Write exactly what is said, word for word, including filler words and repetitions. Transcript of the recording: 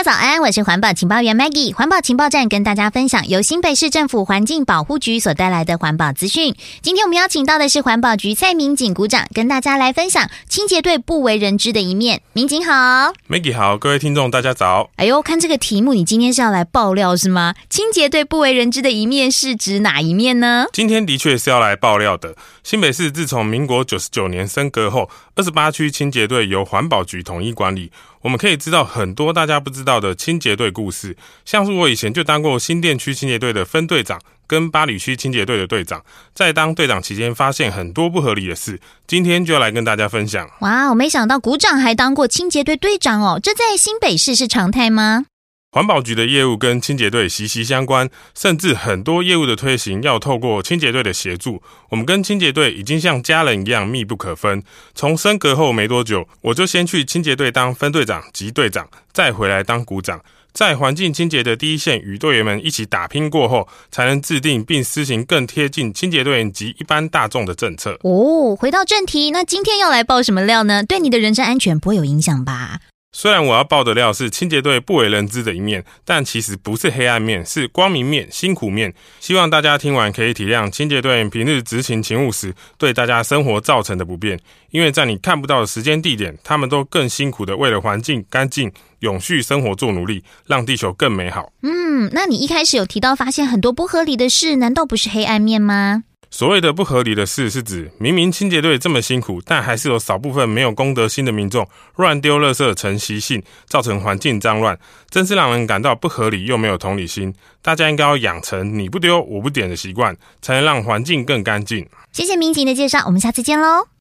家早安，我是环保情报员 Maggie。环保情报站跟大家分享由新北市政府环境保护局所带来的环保资讯。今天我们邀请到的是环保局蔡明景股长，跟大家来分享清洁队不为人知的一面。明景好。 Maggie 好，各位听众大家早。 哎呦，看这个题目，你今天是要来爆料是吗？清洁队不为人知的一面是指哪一面呢？ 今天的确是要来爆料的。新北市自从民国九十九年升格后，二十八区清洁队由环保局统一管理。我们可以知道很多大家不知道的清洁队故事，像是我以前就当过新店区清洁队的分队长，跟八里区清洁队的队长，在当队长期间发现很多不合理的事，今天就要来跟大家分享。 哇，我没想到股长还当过清洁队队长哦，这在新北市是常态吗？ 环保局的业务跟清洁队息息相关，甚至很多业务的推行要透过清洁队的协助。我们跟清洁队已经像家人一样密不可分。从升格后没多久，我就先去清洁队当分队长及队长，再回来当股长。在环境清洁的第一线与队员们一起打拼过后，才能制定并施行更贴近清洁队员及一般大众的政策。 哦，回到正题，那今天要来爆什么料呢？对你的人身安全不会有影响吧？ 虽然我要爆的料是清洁队不为人知的一面，但其实不是黑暗面，是光明面、辛苦面。希望大家听完可以体谅清洁队员平日执行勤务时对大家生活造成的不便，因为在你看不到的时间地点，他们都更辛苦的为了环境干净、永续生活做努力，让地球更美好。 嗯，那你一开始有提到发现很多不合理的事，难道不是黑暗面吗？ 所谓的不合理的事是指，明明清洁队这么辛苦，但还是有少部分没有公德心的民众乱丢垃圾成习性，造成环境脏乱，真是让人感到不合理又没有同理心。大家应该要养成你不丢我不点的习惯，才能让环境更干净。 谢谢民警的介绍，我们下次见咯。